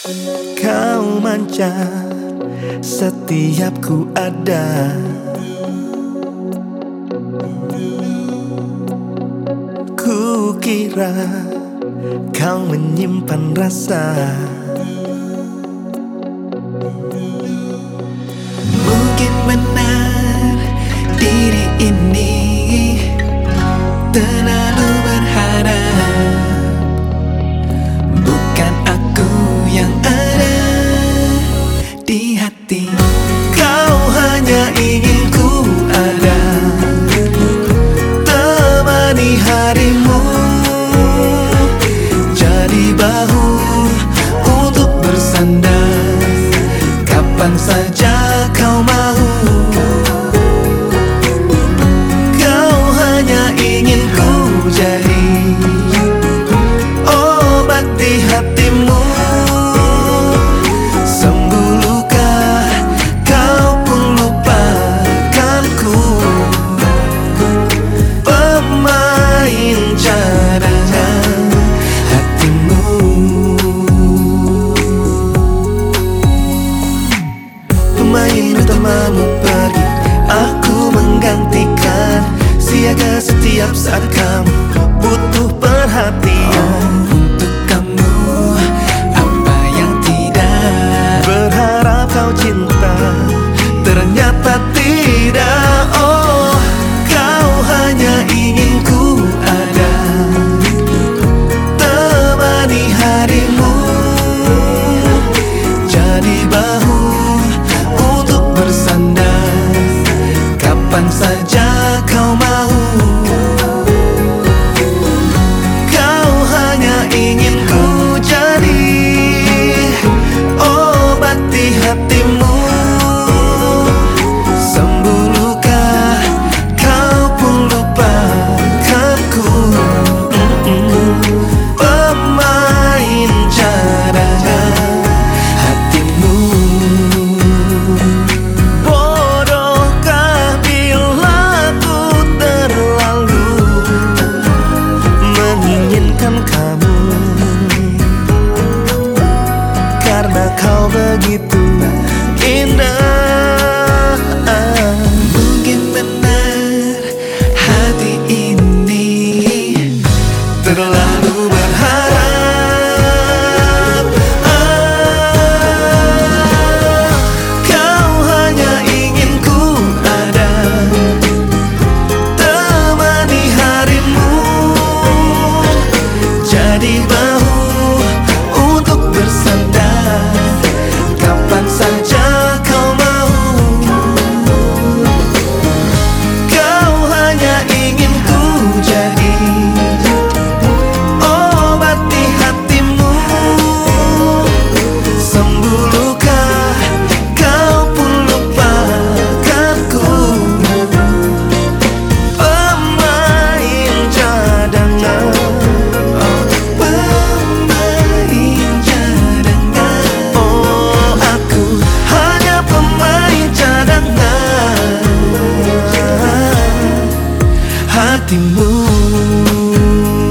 Kau manja setiap ku ada. Ku kira kau menyimpan rasa. Mungkin benar diri ini terlalu berharap. Bukan aku yang ada di hati. Kau hanya ingin ku ada, temani harimu, jadi bahu untuk bersandar kapan saja kau mau. Kau hanya ingin ku jadi obat di hatimu. Sembuh luka, kau pun lupakanku. Pemain cadangan hatimu. Pemain utamamu pergi, aku menggantikan. Siaga setiap saat kamu butuh perhatian. Untuk kamu apa yang tidak. Berharap kau cinta, ternyata tidak. Oh, kau hanya ingin ku ada, temani harimu, jadi bahu untuk bersandar kapan saja kau mau. Kau hanya ingin ku jadi obat di hatimu. Sembuh luka, kau pun lupakanku. Pemain cadangan hatimu. Bodohkah bila ku terlalu menginginkan kamu, karena kau begitu indah. Mungkin benar hati ini Terlalu berharap. Kau hanya ingin ku ada, temani harimu, jadi bahu untuk bersandar kapan saja kau mau. Kau hanya ingin ku jadi obat di hatimu. Sembuh luka, kau pun lupakanku. Pemain cadangan, pemain cadangan. oh aku hanya pemain cadangan hatimu.